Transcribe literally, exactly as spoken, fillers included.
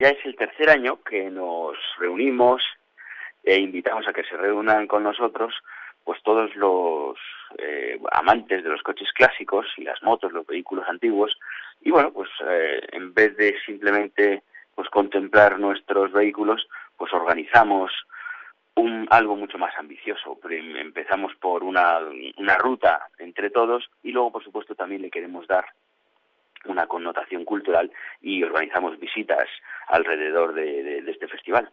Ya es el tercer año que nos reunimos e invitamos a que se reúnan con nosotros pues todos los eh, amantes de los coches clásicos y las motos, los vehículos antiguos, y bueno, pues eh, en vez de simplemente pues contemplar nuestros vehículos, pues organizamos un algo mucho más ambicioso. Empezamos por una, una ruta entre todos y luego, por supuesto, también le queremos dar una connotación cultural y organizamos visitas alrededor de, de, de este festival.